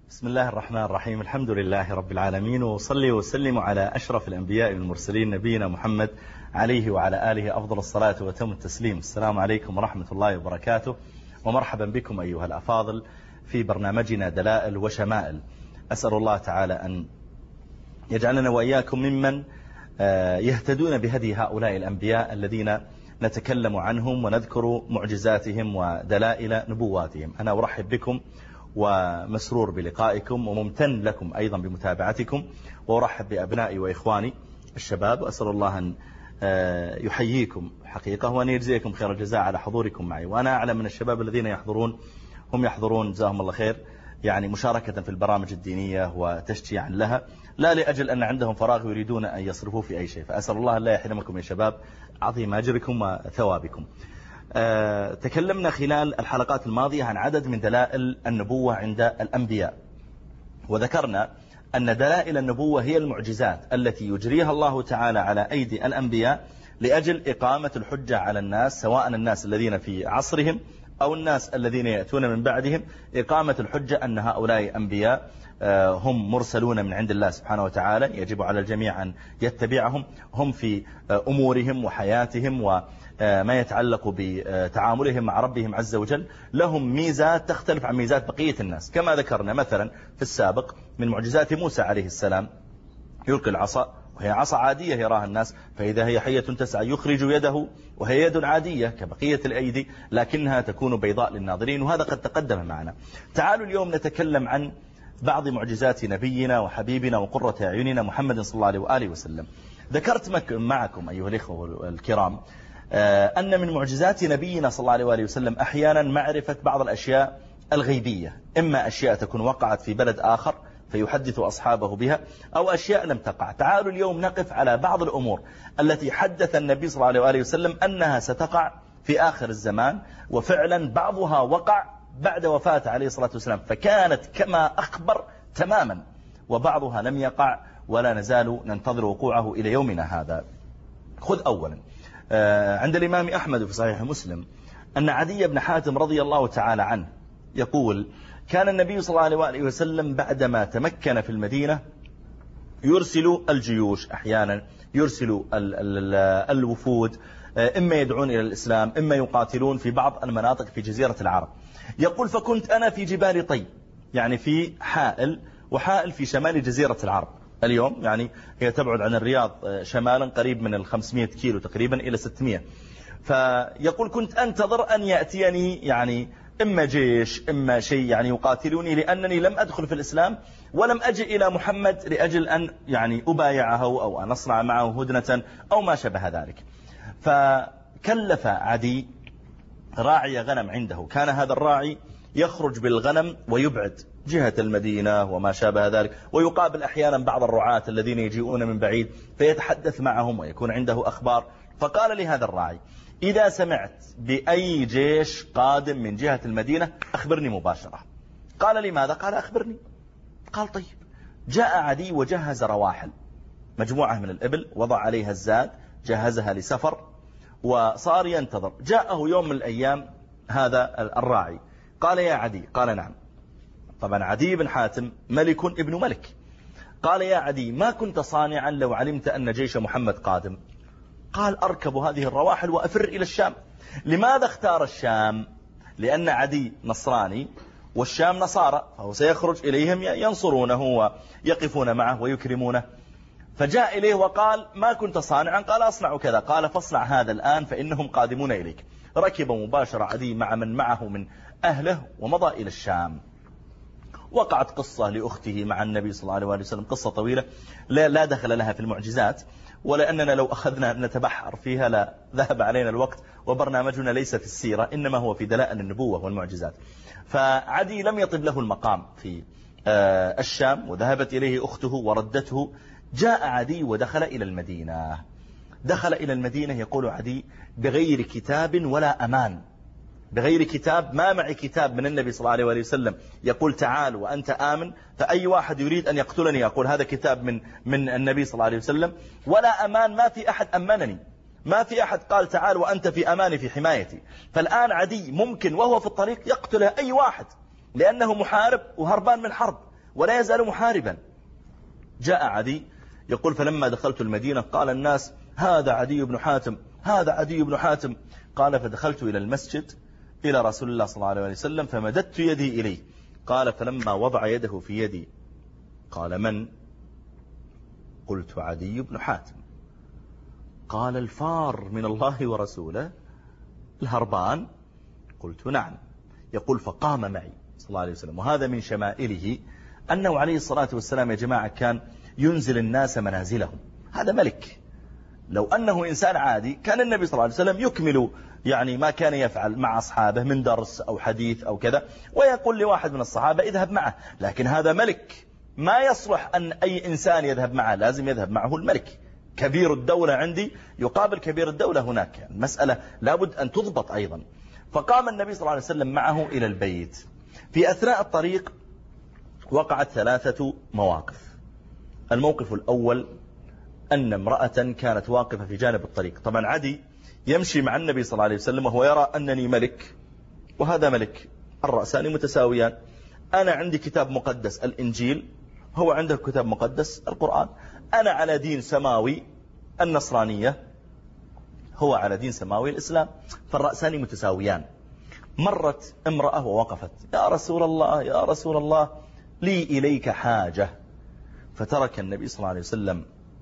بسم الله الرحمن الرحيم. الحمد لله رب العالمين، وصلي وسلم على أشرف الأنبياء والمرسلين نبينا محمد عليه وعلى آله أفضل الصلاة وتم التسليم. السلام عليكم ورحمة الله وبركاته، ومرحبا بكم أيها الأفاضل في برنامجنا دلائل وشمائل. أسأل الله تعالى أن يجعلنا وإياكم ممن يهتدون بهدي هؤلاء الأنبياء الذين نتكلم عنهم ونذكر معجزاتهم ودلائل نبواتهم. أنا أرحب بكم ومسرور بلقائكم وممتن لكم أيضا بمتابعتكم، وأرحب بأبنائي وإخواني الشباب، وأسأل الله أن يحييكم حقيقة وأن يجزيكم خير الجزاء على حضوركم معي. وأنا أعلم من الشباب الذين يحضرون جزاهم الله خير، يعني مشاركة في البرامج الدينية وتشجيعا لها، لا لأجل أن عندهم فراغ ويريدون أن يصرفوا في أي شيء. فأسأل الله أن لا يحرمكم يا شباب عظيم أجركم وثوابكم. تكلمنا خلال الحلقات الماضية عن عدد من دلائل النبوة عند الأنبياء، وذكرنا أن دلائل النبوة هي المعجزات التي يجريها الله تعالى على أيدي الأنبياء لأجل إقامة الحجة على الناس، سواء الناس الذين في عصرهم أو الناس الذين يأتون من بعدهم، إقامة الحجة أن هؤلاء أنبياء هم مرسلون من عند الله سبحانه وتعالى، يجب على الجميع أن يتبعهم. هم في أمورهم وحياتهم وما يتعلق بتعاملهم مع ربهم عز وجل لهم ميزات تختلف عن ميزات بقية الناس، كما ذكرنا مثلا في السابق من معجزات موسى عليه السلام يلقي العصا وهي عصا عادية يراها الناس، فإذا هي حية تسعى يخرج يده وهي يد عادية كبقية الأيدي، لكنها تكون بيضاء للناظرين، وهذا قد تقدم معنا. تعالوا اليوم نتكلم عن بعض معجزات نبينا وحبيبنا وقرة أعيننا محمد صلى الله عليه وآله وسلم. ذكرت معكم أيها الإخوة الكرام أن من معجزات نبينا صلى الله عليه وآله وسلم أحيانا معرفة بعض الأشياء الغيبية، إما أشياء تكون وقعت في بلد آخر فيحدث أصحابه بها، أو أشياء لم تقع. تعالوا اليوم نقف على بعض الأمور التي حدث النبي صلى الله عليه وآله وسلم أنها ستقع في آخر الزمان، وفعلا بعضها وقع بعد وفاة عليه الصلاة والسلام فكانت كما أخبر تماما، وبعضها لم يقع ولا نزال ننتظر وقوعه إلى يومنا هذا. خذ أولا عند الإمام أحمد في صحيح مسلم أن عدي بن حاتم رضي الله تعالى عنه يقول: كان النبي صلى الله عليه وآله وسلم بعدما تمكن في المدينة يرسل الجيوش، أحيانا يرسل الوفود، إما يدعون إلى الإسلام إما يقاتلون في بعض المناطق في جزيرة العرب. يقول: فكنت أنا في جبال طي، يعني في حائل، وحائل في شمال جزيرة العرب. اليوم يعني هي تبعد عن الرياض شمالا قريب من 500 كيلو تقريبا إلى 600. فيقول: كنت أنتظر أن يأتيني يعني إما جيش إما شيء يعني يقاتلوني، لأنني لم أدخل في الإسلام ولم أجي إلى محمد لأجل أن يعني أبايعه أو أن أصنع معه هدنة أو ما شبه ذلك. فكلف عدي راعي غنم عنده، كان هذا الراعي يخرج بالغنم ويبعد جهة المدينة وما شابه ذلك، ويقابل أحيانا بعض الرعاة الذين يجيئون من بعيد فيتحدث معهم ويكون عنده أخبار. فقال لهذا الراعي: إذا سمعت بأي جيش قادم من جهة المدينة أخبرني مباشرة. قال: لماذا؟ قال: أخبرني. قال: طيب. جاء عدي وجهز رواحل، مجموعة من الإبل، وضع عليها الزاد، جهزها لسفر، وصار ينتظر. جاءه يوم من الأيام هذا الراعي، قال: يا عدي. قال: نعم. طبعا عدي بن حاتم ملك ابن ملك. قال: يا عدي، ما كنت صانعا لو علمت أن جيش محمد قادم؟ قال: أركب هذه الرواحل وأفر إلى الشام. لماذا اختار الشام؟ لأن عدي نصراني والشام نصارى، فهو سيخرج إليهم ينصرونه ويقفون معه ويكرمونه. فجاء إليه وقال: ما كنت صانعا؟ قال: أصنع كذا. قال: فاصنع هذا الآن فإنهم قادمون إليك. ركب مباشرة عدي مع من معه من أهله ومضى إلى الشام. وقعت قصة لأخته مع النبي صلى الله عليه وسلم، قصة طويلة لا دخل لها في المعجزات، ولأننا لو أخذنا نتبحر فيها لا ذهب علينا الوقت، وبرنامجنا ليس في السيرة إنما هو في دلائل النبوة والمعجزات. فعدي لم يطب له المقام في الشام، وذهبت إليه أخته وردته. جاء عدي ودخل إلى المدينة. دخل إلى المدينة يقول عدي: بغير كتاب ولا أمان، بغير كتاب، ما معي كتاب من النبي صلى الله عليه وآله وسلم يقول تعال وأنت آمن، فأي واحد يريد أن يقتلني يقول هذا كتاب من النبي صلى الله عليه وسلم، ولا أمان، ما في أحد أمنني، ما في أحد قال تعال وأنت في أماني في حمايتي. فالآن عدي ممكن وهو في الطريق يقتل أي واحد، لأنه محارب وهربان من حرب، ولا يزال محاربا. جاء عدي يقول فلما دخلت المدينة قال الناس هذا عدي بن حاتم، هذا عدي بن حاتم. قال فدخلت إلى المسجد إلى رسول الله صلى الله عليه وسلم فمددت يدي إليه. قال فلما وضع يده في يدي قال من؟ قلت عدي بن حاتم. قال الفار من الله ورسوله الهربان؟ قلت نعم. يقول فقام معي صلى الله عليه وسلم. وهذا من شمائله أنه عليه الصلاة والسلام يا جماعة كان ينزل الناس منازلهم. هذا ملك. لو أنه إنسان عادي كان النبي صلى الله عليه وسلم يكمل يعني ما كان يفعل مع أصحابه من درس أو حديث أو كذا، ويقول لواحد من الصحابة اذهب معه. لكن هذا ملك، ما يصلح أن أي إنسان يذهب معه، لازم يذهب معه الملك. كبير الدولة عندي يقابل كبير الدولة هناك، يعني المسألة لابد أن تضبط أيضا. فقام النبي صلى الله عليه وسلم معه إلى البيت. في أثناء الطريق وقعت 3 مواقف. الموقف الأول أن امرأة كانت واقفة في جانب الطريق. طبعا عدي يمشي مع النبي صلى الله عليه وسلم وهو يرى أنني ملك وهذا ملك، الرأسان متساويان. أنا عندي كتاب مقدس الإنجيل، هو عنده كتاب مقدس القرآن. أنا على دين سماوي النصرانية، هو على دين سماوي الإسلام، فالرأسان متساويان. مرت امرأة ووقفت يا رسول الله يا رسول الله لي إليك حاجة. فترك النبي صلى الله عليه وسلم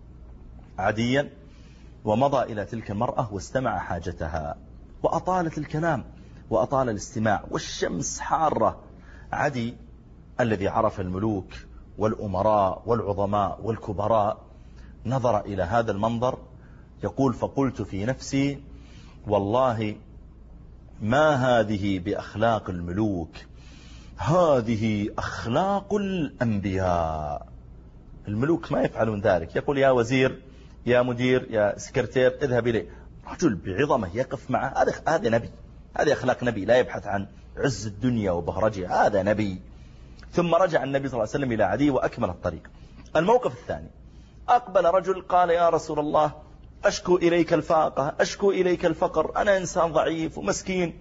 عديا ومضى إلى تلك المرأة واستمع حاجتها، وأطالت الكلام وأطال الاستماع والشمس حارة. عدي الذي عرف الملوك والأمراء والعظماء والكبراء نظر إلى هذا المنظر يقول فقلت في نفسي والله ما هذه بأخلاق الملوك، هذه أخلاق الأنبياء. الملوك ما يفعلون ذلك. يقول يا وزير يا مدير يا سكرتير اذهب إليه. رجل بعظمه يقف معه، هذا نبي، هذه أخلاق نبي، لا يبحث عن عز الدنيا وبهرجها، هذا نبي. ثم رجع النبي صلى الله عليه وسلم إلى عدي وأكمل الطريق. الموقف الثاني أقبل رجل قال يا رسول الله أشكو إليك الفاقة، أشكو إليك الفقر، أنا إنسان ضعيف ومسكين.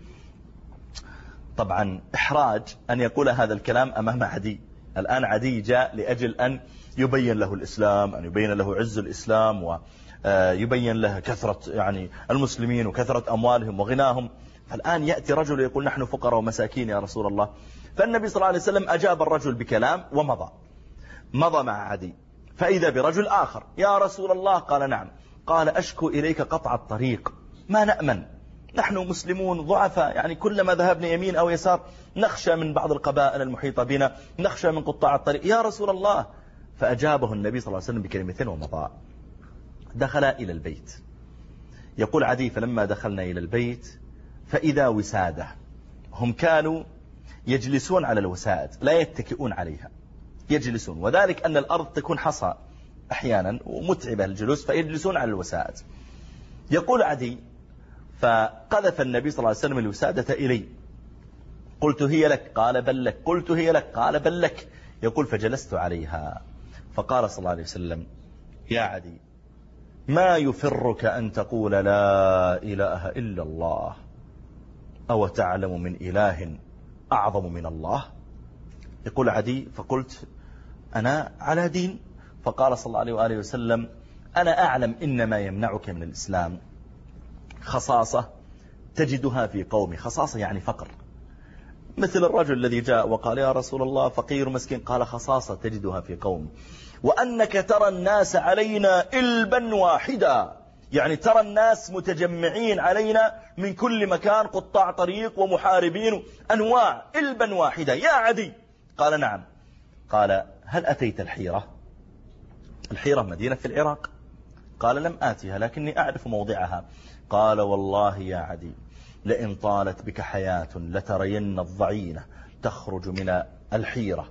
طبعا إحراج أن يقول هذا الكلام أمام عدي. الآن عدي جاء لأجل أن يبين له الإسلام، أن يبين له عز الإسلام ويبين له كثرة يعني المسلمين وكثرة أموالهم وغناهم. فالآن يأتي رجل يقول نحن فقراء ومساكين يا رسول الله. فالنبي صلى الله عليه وسلم أجاب الرجل بكلام ومضى مع عدي. فإذا برجل آخر يا رسول الله قال نعم. قال أشكو إليك قطع الطريق، ما نأمن، نحن مسلمون ضعفاء، يعني كلما ذهبنا يمين أو يسار نخشى من بعض القبائل المحيطة بنا، نخشى من قطاع الطريق يا رسول الله. فأجابه النبي صلى الله عليه وسلم بكلمتين ومضى. دخل إلى البيت. يقول عدي فلما دخلنا إلى البيت فإذا وسادة. هم كانوا يجلسون على الوسائد لا يتكئون عليها، يجلسون، وذلك أن الأرض تكون حصى أحيانا ومتعبة الجلوس فيجلسون على الوسائد. يقول عدي فقذف النبي صلى الله عليه وسلم الوسادة إلي. قلت هي لك قال بل لك، قلت هي لك قال بل لك. يقول فجلست عليها. فقال صلى الله عليه وسلم يا عدي ما يفرك أن تقول لا إله إلا الله، أو تعلم من إله أعظم من الله؟ يقول عدي فقلت أنا على دين. فقال صلى الله عليه وآله وسلم أنا أعلم إنما يمنعك من الإسلام خصاصة تجدها في قومي. خصاصة يعني فقر، مثل الرجل الذي جاء وقال يا رسول الله فقير مسكين، قال خصاصة تجدها في قومي. وأنك ترى الناس علينا إلبا واحدا، يعني ترى الناس متجمعين علينا من كل مكان، قطاع طريق ومحاربين أنواع، إلبا واحدا يا عدي. قال نعم. قال هل أتيت الحيرة؟ الحيرة مدينة في العراق. قال لم آتها لكني أعرف موضعها. قال والله يا عدي لئن طالت بك حياة لترين الضعينة تخرج من الحيرة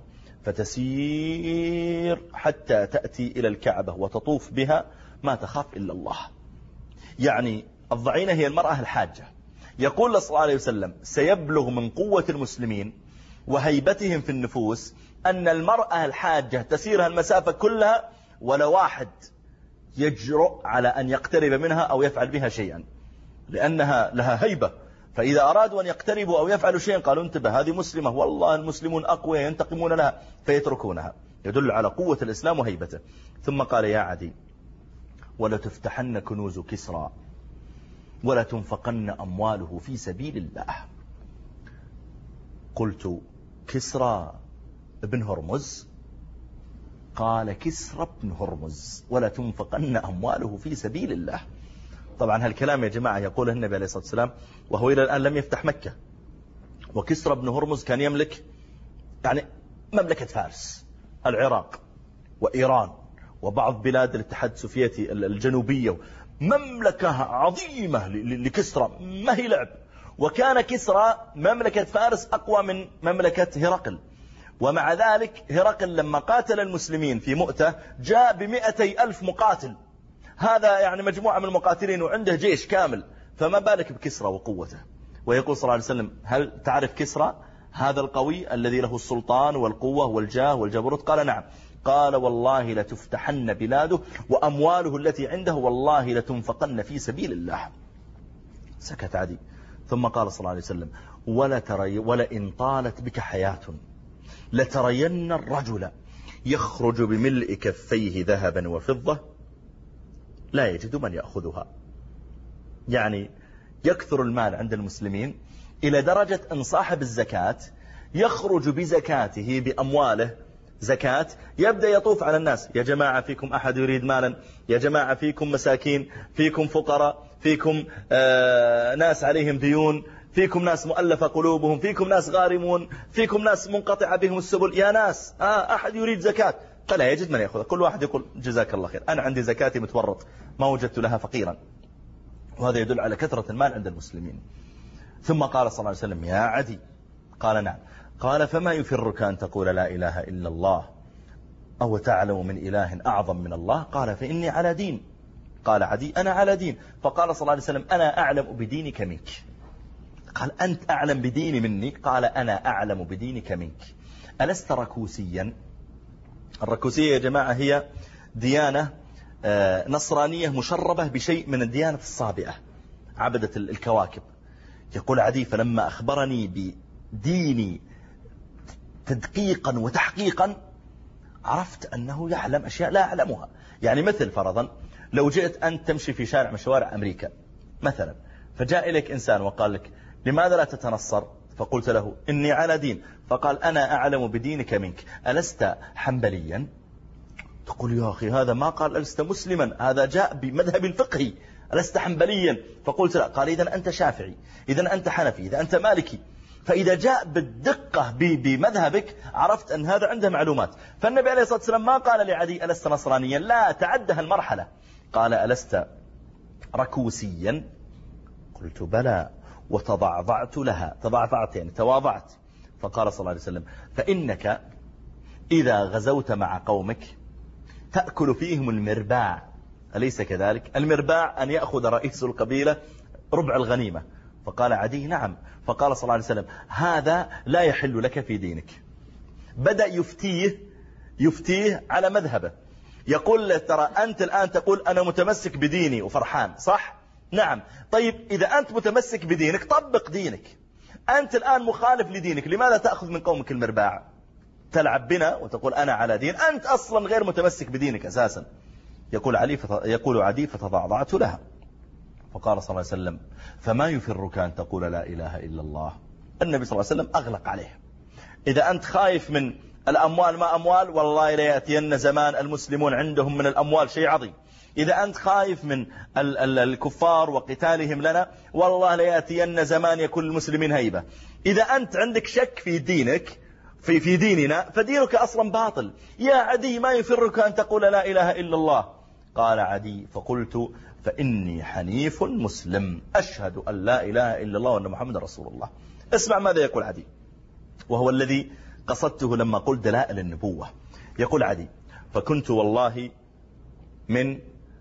فتسير حتى تأتي إلى الكعبة وتطوف بها ما تخاف إلا الله. يعني الضعينة هي المرأة الحاجة. يقول صلى الله عليه وسلم سيبلغ من قوة المسلمين وهيبتهم في النفوس أن المرأة الحاجة تسيرها المسافة كلها ولا واحد يجرؤ على أن يقترب منها أو يفعل بها شيئا، لأنها لها هيبة. فإذا أرادوا أن يقتربوا أو يفعلوا شيئا قالوا انتبه هذه مسلمة والله المسلمون أقوى ينتقمون لها فيتركونها. يدل على قوة الإسلام وهيبته. ثم قال يا عدي ولا تفتحن كنوز كسرى ولا تنفقن أمواله في سبيل الله. قلت كسرى ابن هرمز؟ قال كسرى ابن هرمز ولا تنفقن أمواله في سبيل الله. طبعا هالكلام يا جماعة يقوله النبي عليه الصلاة والسلام وهو إلى الآن لم يفتح مكة. وكسرى ابن هرمز كان يملك يعني مملكة فارس، العراق وإيران وبعض بلاد الاتحاد السوفيتي الجنوبية، مملكة عظيمة لكسرى ما هي لعب. وكان كسرى مملكة فارس أقوى من مملكة هرقل. ومع ذلك هرقل لما قاتل المسلمين في مؤتة جاء ب200,000 مقاتل، هذا يعني مجموعة من المقاتلين وعنده جيش كامل، فما بالك بكسرى وقوته. ويقول صلى الله عليه وسلم هل تعرف كسرى هذا القوي الذي له السلطان والقوة والجاه والجبروت؟ قال نعم. قال والله لتفتحن بلاده وأمواله التي عنده والله لتنفقن في سبيل الله. سكت عدي ثم قال صلى الله عليه وسلم ولئن طالت بك حياة لترين الرجل يخرج بملء كفيه ذهبا وفضة لا يجد من يأخذها. يعني يكثر المال عند المسلمين إلى درجة أن صاحب الزكاة يخرج بزكاته بأمواله زكاة، يبدأ يطوف على الناس، يا جماعة فيكم أحد يريد مالا، يا جماعة فيكم مساكين، فيكم فقراء، فيكم ناس عليهم ديون، فيكم ناس مؤلفة قلوبهم، فيكم ناس غارمون، فيكم ناس منقطعة بهم السبل، يا ناس أحد يريد زكاة، فلا يجد من يأخذ. كل واحد يقول جزاك الله خير، أنا عندي زكاتي متورط ما وجدت لها فقيرا. وهذا يدل على كثرة المال عند المسلمين. ثم قال صلى الله عليه وسلم يا عدي. قال نعم. قال فما يفرك أن تقول لا إله إلا الله أو تعلم من إله أعظم من الله؟ قال فإني على دين. قال عدي أنا على دين. فقال صلى الله عليه وسلم أنا أعلم بدينك منك. قال أنت أعلم بديني مني؟ قال أنا أعلم بدينك منك. ألست ركوسيا؟ الركوسية يا جماعة هي ديانة نصرانية مشربة بشيء من الديانة الصابئة، عبدة الكواكب. يقول عدي فلما أخبرني بديني تدقيقا وتحقيقا عرفت أنه يعلم أشياء لا أعلمها. يعني مثل فرضا لو جئت أنت تمشي في شارع من شوارع أمريكا مثلا، فجاء إليك إنسان وقال لك لماذا لا تتنصر؟ فقلت له إني على دين. فقال أنا أعلم بدينك منك. ألست حنبليا؟ تقول يا أخي هذا ما قال ألست مسلما، هذا جاء بمذهب الفقهي. ألست حنبليا؟ فقلت لا. قال إذن أنت شافعي، إذن أنت حنفي، إذن أنت مالكي. فإذا جاء بالدقة بمذهبك عرفت أن هذا عنده معلومات. فالنبي عليه الصلاة والسلام ما قال لعدي ألست نصرانيا، لا، تعدها المرحلة. قال ألست ركوسيا؟ قلت بلى وتضعضعت لها. تضعضعت يعني تواضعت. فقال صلى الله عليه وسلم فإنك إذا غزوت مع قومك تأكل فيهم المرباع، أليس كذلك؟ المرباع أن يأخذ رئيس القبيلة ربع الغنيمة. فقال عدي نعم. فقال صلى الله عليه وسلم هذا لا يحل لك في دينك. بدأ يفتيه على مذهبه. يقول له ترى أنت الآن تقول أنا متمسك بديني وفرحان، صح؟ نعم. طيب إذا أنت متمسك بدينك طبق دينك. أنت الآن مخالف لدينك، لماذا تأخذ من قومك المرباع؟ تلعب بنا وتقول أنا على دين، أنت أصلا غير متمسك بدينك أساسا. يقول عدي فتضعضعت لها. فقال صلى الله عليه وسلم فما يفرك أن تقول لا إله إلا الله؟ النبي صلى الله عليه وسلم أغلق عليه. إذا أنت خايف من الأموال ما أموال، والله لا يأتين زمان المسلمون عندهم من الأموال شيء عظيم. إذا أنت خايف من الكفار وقتالهم لنا، والله لا يأتين زمان يكون المسلمين هيبة. إذا أنت عندك شك في دينك في ديننا فدينك أصلا باطل. يا عدي ما يفرك أن تقول لا إله إلا الله؟ قال عدي فقلت فإني حنيف مسلم أشهد أن لا إله إلا الله وأن محمد رسول الله. اسمع ماذا يقول عدي، وهو الذي قصدته لما قلت دلائل النبوة. يقول عدي فكنت والله من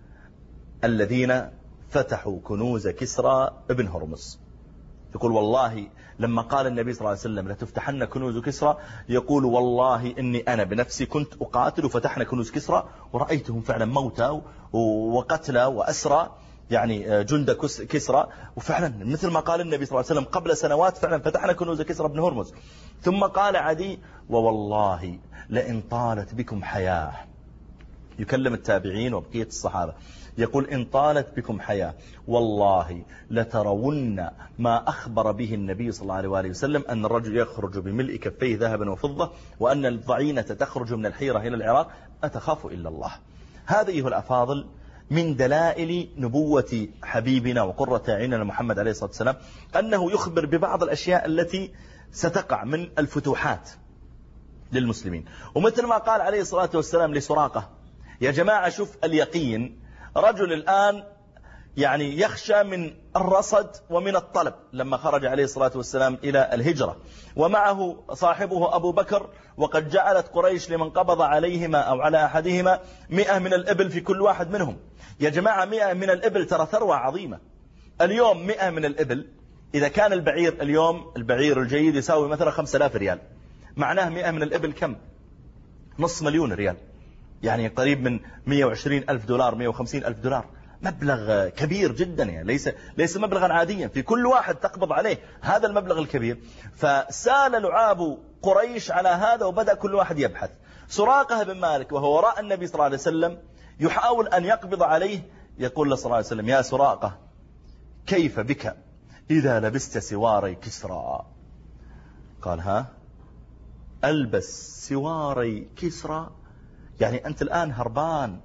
الذين فتحوا كنوز كسرى ابن هرمز. يقول والله لما قال النبي صلى الله عليه وسلم لتفتحن كنوز كسرى، يقول والله إني أنا بنفسي كنت أقاتل وفتحنا كنوز كسرى ورأيتهم فعلا موتى وقتلى وأسرى، يعني جند كسرى. وفعلا مثل ما قال النبي صلى الله عليه وسلم قبل سنوات فعلا فتحنا كنوز كسرى بن هرمز. ثم قال عدي: ووالله لئن طالت بكم حياة، يكلم التابعين وبقية الصحابة، يقول: إن طالت بكم حياة والله لترون ما أخبر به النبي صلى الله عليه وآله وسلم أن الرجل يخرج بملء كفيه ذهبا وفضة وأن الضعينة تخرج من الحيرة إلى العراق، أتخاف إلا الله. هذا أيها الأفاضل من دلائل نبوة حبيبنا وقرة عيننا محمد عليه الصلاة والسلام، أنه يخبر ببعض الأشياء التي ستقع من الفتوحات للمسلمين. ومثل ما قال عليه الصلاة والسلام لسراقة: يا جماعة شوف اليقين، رجل الآن يعني يخشى من الرصد ومن الطلب. لما خرج عليه الصلاة والسلام إلى الهجرة ومعه صاحبه أبو بكر، وقد جعلت قريش لمن قبض عليهما أو على أحدهما 100 من الإبل في كل واحد منهم. يا جماعة 100 من الإبل ترى ثروة عظيمة. اليوم 100 من الإبل، إذا كان البعير اليوم البعير الجيد يساوي مثلا 5000 ريال، معناه 100 من الإبل كم؟ نص مليون ريال، يعني قريب من 120,000 دولار 150,000 دولار. مبلغ كبير جدا، يعني ليس مبلغا عاديا في كل واحد تقبض عليه هذا المبلغ الكبير. فسال لعاب قريش على هذا وبدأ كل واحد يبحث. سراقة بن مالك وهو وراء النبي صلى الله عليه وسلم يحاول أن يقبض عليه، يقول له صلى الله عليه وسلم: يا سراقة كيف بك إذا لبست سواري كسرى؟ قال: ها ألبس سواري كسرى؟ يعني أنت الآن هربان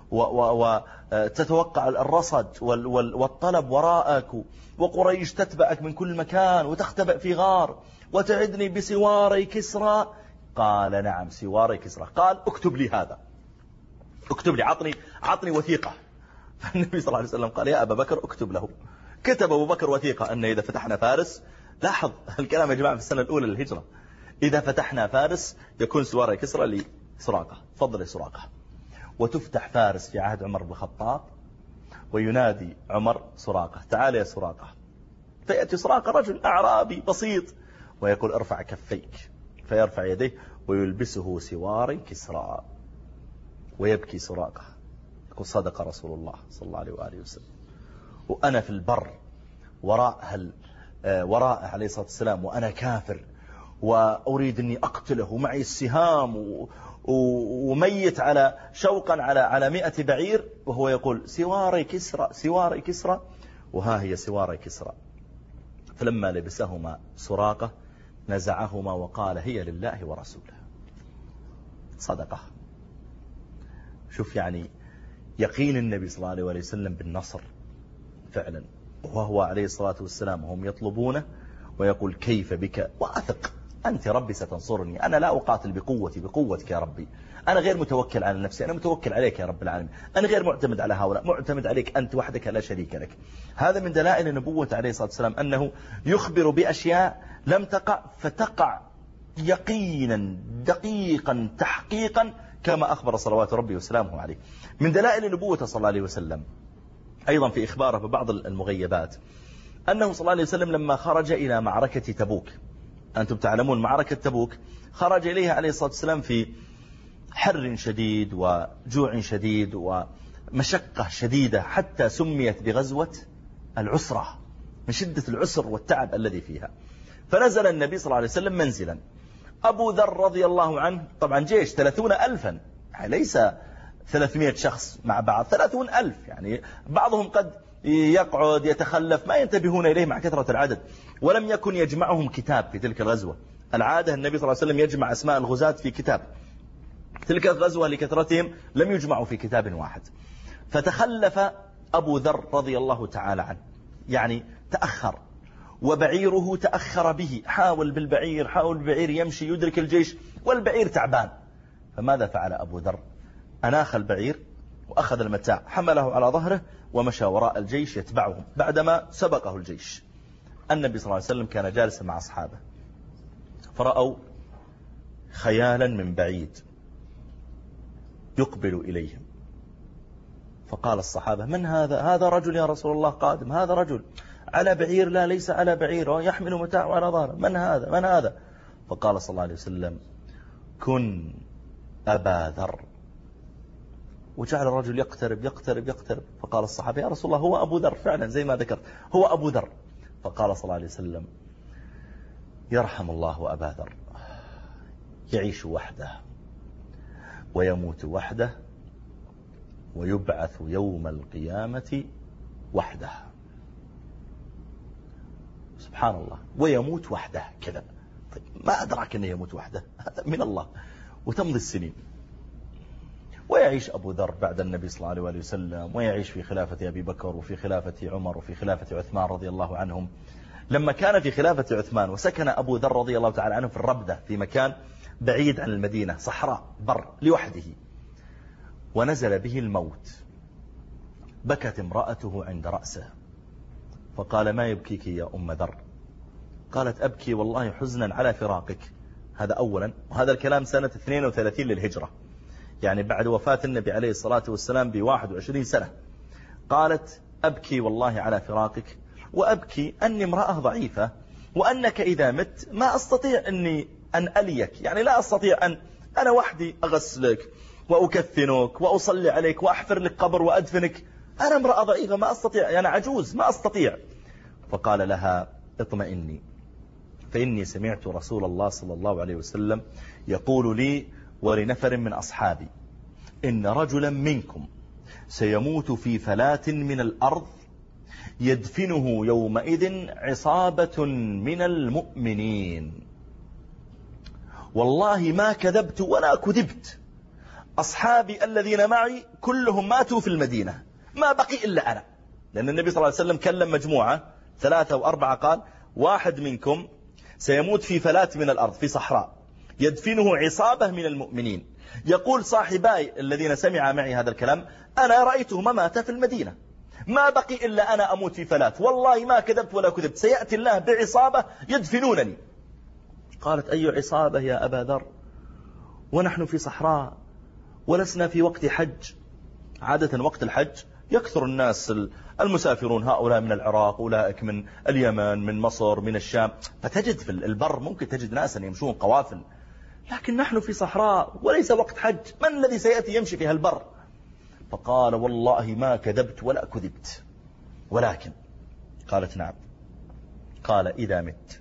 وتتوقع الرصد والطلب وراءك، وقريش تتبعك من كل مكان وتختبئ في غار، وتعدني بسواري كسرى؟ قال: نعم سواري كسرى. قال: اكتب لي هذا، اكتب لي، عطني وثيقة. فالنبي صلى الله عليه وسلم قال: يا أبا بكر اكتب له. كتب أبو بكر وثيقة أن إذا فتحنا فارس، لاحظ الكلام يا جماعة في السنة الأولى للهجرة، إذا فتحنا فارس يكون سواري كسرى لسراقة، تفضل يا سراقة. وتفتح فارس في عهد عمر بن الخطاب، وينادي عمر سراقة: تعال يا سراقة. فيأتي سراقة رجل أعرابي بسيط ويقول: ارفع كفيك، فيرفع يديه ويلبسه سواري كسرى. ويبكي سراقة يقول: صدق رسول الله صلى الله عليه وآله وسلم، وأنا في البر وراء عليه الصلاة والسلام وأنا كافر، وأريد أني أقتله ومعي السهام وميت على شوقا على 100 بعير، وهو يقول: سواري كسرى سواري كسرى. وها هي سواري كسرى. فلما لبسهما سراقة نزعهما وقال: هي لله ورسوله. صدقه. شوف يعني يقين النبي صلى الله عليه وسلم بالنصر فعلا، وهو عليه الصلاة والسلام وهم يطلبونه ويقول: كيف بك؟ وأثق أنت ربي ستنصرني، أنا لا أقاتل بقوتك يا ربي، أنا غير متوكل على نفسي، أنا متوكل عليك يا رب العالمين، أنا غير معتمد على هؤلاء، معتمد عليك أنت وحدك لا شريك لك. هذا من دلائل نبوة عليه الصلاة والسلام، أنه يخبر بأشياء لم تقع فتقع يقينا دقيقا تحقيقا كما أخبر صلوات ربي وسلامه عليه. من دلائل نبوة صلى الله عليه وسلم أيضا في إخباره ببعض المغيبات أنه صلى الله عليه وسلم لما خرج إلى معركة تبوك، أنتم تعلمون معركة تبوك خرج إليها عليه الصلاة والسلام في حر شديد وجوع شديد ومشقة شديدة، حتى سميت بغزوة العسرة من شدة العسر والتعب الذي فيها. فنزل النبي صلى الله عليه وسلم منزلا. أبو ذر رضي الله عنه، طبعا جيش 30,000، ليس 300 شخص مع بعض، 30,000، يعني بعضهم قد يقعد يتخلف ما ينتبهون إليه مع كثرة العدد. ولم يكن يجمعهم كتاب في تلك الغزوة، العادة النبي صلى الله عليه وسلم يجمع أسماء الغزاة في كتاب، تلك الغزوة لكثرتهم لم يجمعوا في كتاب واحد. فتخلف أبو ذر رضي الله تعالى عنه، يعني تأخر، وبعيره تأخر به، حاول بالبعير يمشي يدرك الجيش والبعير تعبان. فماذا فعل أبو ذر؟ أناخ البعير وأخذ المتاع حمله على ظهره ومشى وراء الجيش يتبعهم. بعدما سبقه الجيش، النبي صلى الله عليه وسلم كان جالسا مع أصحابه، فرأوا خيالا من بعيد يقبل إليهم، فقال الصحابة: من هذا؟ هذا رجل يا رسول الله قادم، هذا رجل على بعير، لا ليس على بعير، ويحمل متاعه على ظهره، من هذا؟ من هذا؟ فقال صلى الله عليه وسلم: كن أبا ذر، وجعل الرجل يقترب يقترب يقترب. فقال الصحابي: يا رسول الله هو أبو ذر فعلا زي ما ذكرت، هو أبو ذر. فقال صلى الله عليه وسلم: يرحم الله أبا ذر، يعيش وحده ويموت وحده ويبعث يوم القيامة وحده. سبحان الله، ويموت وحده كذا. طيب ما أدراك أنه يموت وحده؟ هذا من الله. وتمضي السنين ويعيش أبو ذر بعد النبي صلى الله عليه وسلم، ويعيش في خلافة أبي بكر وفي خلافة عمر وفي خلافة عثمان رضي الله عنهم. لما كان في خلافة عثمان وسكن أبو ذر رضي الله تعالى عنه في الربدة في مكان بعيد عن المدينة، صحراء بر لوحده، ونزل به الموت، بكت امرأته عند رأسه فقال: ما يبكيك يا أم ذر؟ قالت: أبكي والله حزنا على فراقك. هذا أولا، وهذا الكلام سنة 32 للهجرة، يعني بعد وفاة النبي عليه الصلاة والسلام ب21 سنة. قالت: أبكي والله على فراقك، وأبكي أني امرأة ضعيفة، وأنك إذا مت ما أستطيع أن أليك، يعني لا أستطيع أن أنا وحدي أغسلك وأكفنك وأصلي عليك وأحفر لك قبر وأدفنك، أنا امرأة ضعيفة ما أستطيع، أنا عجوز ما أستطيع. فقال لها: اطمئني، فإني سمعت رسول الله صلى الله عليه وسلم يقول لي ولنفر من أصحابي: إن رجلا منكم سيموت في فلاة من الأرض يدفنه يومئذ عصابة من المؤمنين. والله ما كذبت ولا كذبت، أصحابي الذين معي كلهم ماتوا في المدينة، ما بقي إلا أنا. لأن النبي صلى الله عليه وسلم كلم مجموعة 3 و4، قال: واحد منكم سيموت في فلاة من الأرض في صحراء يدفنه عصابة من المؤمنين. يقول صاحباي الذين سمع معي هذا الكلام: أنا رأيتهما ماتا في المدينة، ما بقي إلا أنا أموت في فلاة، والله ما كذبت ولا كذبت، سيأتي الله بعصابة يدفنونني. قالت: أي عصابة يا أبا ذر ونحن في صحراء ولسنا في وقت حج؟ عادة وقت الحج يكثر الناس المسافرون، هؤلاء من العراق، أولئك من اليمن، من مصر، من الشام، فتجد في البر ممكن تجد ناسا يمشون قوافل، لكن نحن في صحراء وليس وقت حج، من الذي سيأتي يمشي في هالبر؟ فقال: والله ما كذبت ولا كذبت، ولكن. قالت: نعم. قال: إذا مت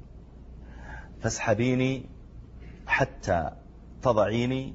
فاسحبيني حتى تضعيني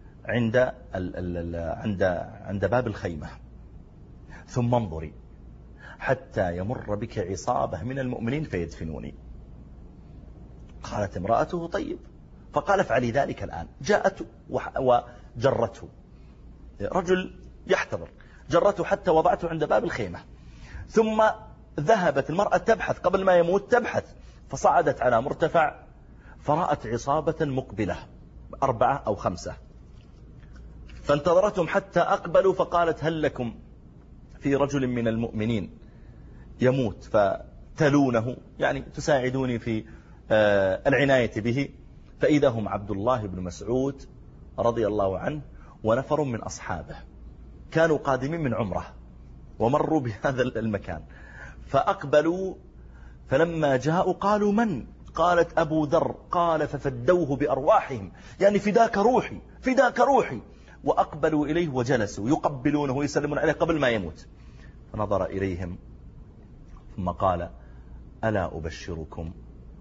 عند باب الخيمة، ثم انظري حتى يمر بك عصابة من المؤمنين فيدفنوني. قالت امرأته: طيب. فقال: افعلي ذلك الآن. جاءت وجرته، رجل يحتضر، جرته حتى وضعته عند باب الخيمة، ثم ذهبت المرأة تبحث قبل ما يموت، تبحث، فصعدت على مرتفع فرأت عصابة مقبلة 4 أو 5، فانتظرتهم حتى أقبلوا، فقالت: هل لكم في رجل من المؤمنين يموت فتلونه، يعني تساعدوني في العناية به؟ فإذا هم عبد الله بن مسعود رضي الله عنه ونفر من أصحابه، كانوا قادمين من عمره ومروا بهذا المكان، فأقبلوا، فلما جاءوا قالوا: من؟ قالت: أبو ذر. قال: ففدوه بأرواحهم، يعني فداك روحي فداك روحي. وأقبلوا إليه وجلسوا يقبلونه ويسلمون عليه قبل ما يموت، فنظر إليهم ثم قال: ألا أبشركم؟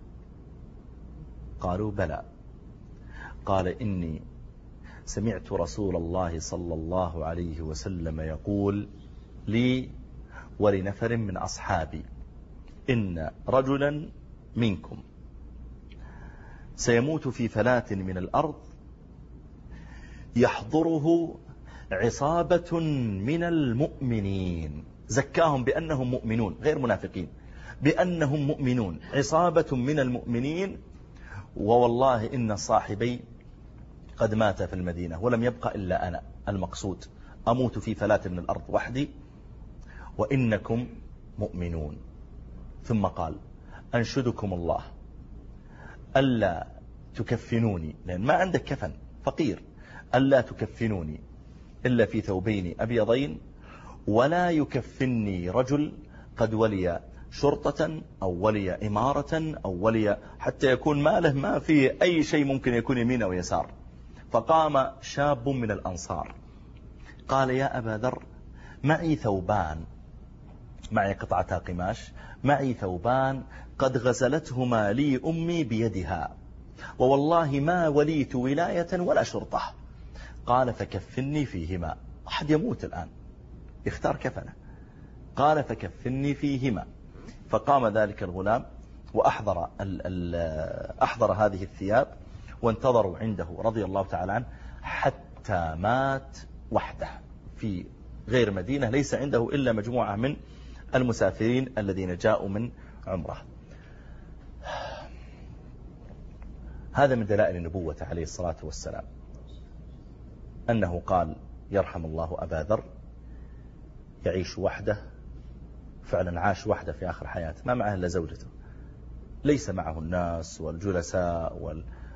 قالوا: بلى. قال: إني سمعت رسول الله صلى الله عليه وسلم يقول لي ولنفر من أصحابي: إن رجلا منكم سيموت في فلاة من الأرض يحضره عصابة من المؤمنين، زكاهم بأنهم مؤمنون غير منافقين، بأنهم مؤمنون، عصابة من المؤمنين، ووالله إن صاحبي قد مات في المدينة ولم يبقى إلا أنا، المقصود أموت في فلاة من الأرض وحدي وإنكم مؤمنون. ثم قال: أنشدكم الله ألا تكفنوني، لأن ما عندك كفن، فقير، ألا تكفنوني إلا في ثوبين أبيضين، ولا يكفني رجل قد ولي شرطة أو ولي إمارة أو ولي، حتى يكون ماله ما فيه أي شيء ممكن يكون يمين أو يسار. فقام شاب من الأنصار قال يا أبا ذر معي ثوبان، معي قطعة قماش، معي ثوبان قد غسلتهما لي أمي بيدها، ووالله ما وليت ولاية ولا شرطة. قال فكفني فيهما. أحد يموت الآن يختار كفنه. قال فكفني فيهما. فقام ذلك الغلام وأحضر أحضر هذه الثياب وانتظروا عنده رضي الله تعالى عنه حتى مات وحده في غير مدينة، ليس عنده إلا مجموعة من المسافرين الذين جاءوا من عمره. هذا من دلائل نبوته عليه الصلاة والسلام، أنه قال يرحم الله أبا ذر يعيش وحده، فعلا عاش وحده في آخر حياته، ما معه إلا زوجته، ليس معه الناس والجلساء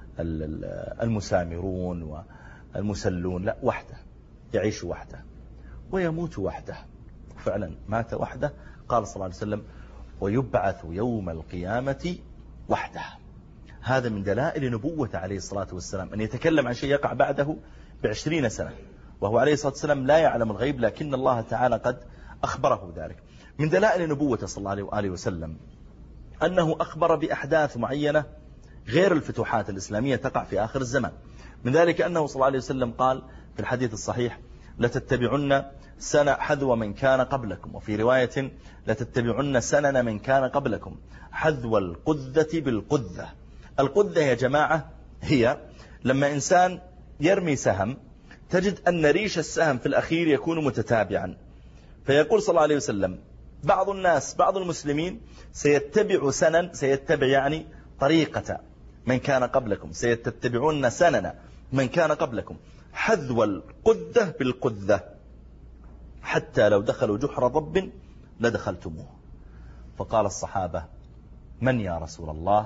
والمسامرون والمسلون، لا، وحده، يعيش وحده ويموت وحده. فعلا مات وحده. قال صلى الله عليه وسلم ويبعث يوم القيامة وحده. هذا من دلائل نبوته عليه الصلاة والسلام، أن يتكلم عن شيء يقع بعده ب20 سنة، وهو عليه الصلاة والسلام لا يعلم الغيب، لكن الله تعالى قد أخبره ذلك. من دلائل نبوته صلى الله عليه وسلم أنه أخبر بأحداث معينة غير الفتوحات الإسلامية تقع في آخر الزمان. من ذلك أنه صلى الله عليه وسلم قال في الحديث الصحيح لتتبعن سنة حذو من كان قبلكم، وفي رواية لتتبعن سنن من كان قبلكم حذو القذة بالقذة. القذة يا جماعة هي لما إنسان يرمي سهم تجد أن ريش السهم في الأخير يكون متتابعا، فيقول صلى الله عليه وسلم بعض الناس بعض المسلمين سيتبع يعني طريقة من كان قبلكم، سيتبعون سنن من كان قبلكم حذو القذة بالقذة حتى لو دخلوا جحر رب لدخلتموه. فقال الصحابة من يا رسول الله؟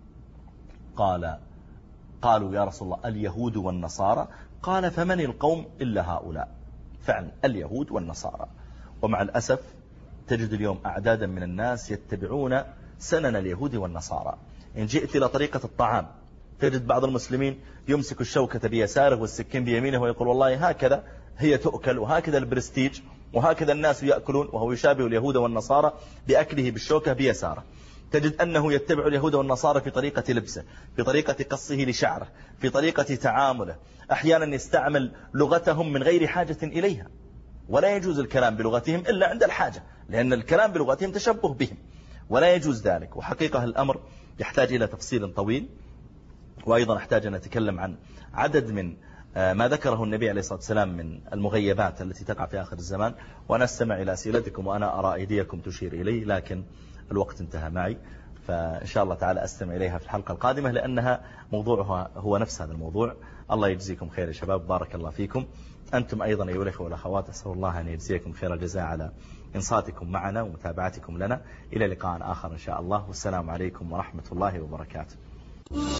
قالوا يا رسول الله اليهود والنصارى. قال فمن القوم إلا هؤلاء. فعلا اليهود والنصارى. ومع الأسف تجد اليوم أعدادا من الناس يتبعون سنن اليهود والنصارى. إن جئت إلى طريقة الطعام تجد بعض المسلمين يمسك الشوكة بيساره والسكين بيمينه ويقول والله هكذا هي تؤكل، وهكذا البرستيج، وهكذا الناس يأكلون، وهو يشابه اليهود والنصارى بأكله بالشوكة بيساره. تجد أنه يتبع اليهود والنصارى في طريقة لبسه، في طريقة قصه لشعره، في طريقة تعامله. أحيانا يستعمل لغتهم من غير حاجة إليها، ولا يجوز الكلام بلغتهم إلا عند الحاجة، لأن الكلام بلغتهم تشبه بهم، ولا يجوز ذلك. وحقيقة الأمر يحتاج إلى تفصيل طويل، وأيضا نحتاج أن نتكلم عن عدد من ما ذكره النبي عليه الصلاة والسلام من المغيبات التي تقع في آخر الزمان. وأنا أستمع إلى أسئلتكم وأنا أرى أيديكم تشير إليه، لكن الوقت انتهى معي، فإن شاء الله تعالى أستمع إليها في الحلقة القادمة، لأنها موضوعها هو نفس هذا الموضوع. الله يجزيكم خير يا شباب، بارك الله فيكم. أنتم أيضا أيها الأخوة والأخوات، أسأل الله أن يجزيكم خير الجزاء على إنصاتكم معنا ومتابعتكم لنا. إلى لقاء آخر إن شاء الله، والسلام عليكم ورحمة الله وبركاته.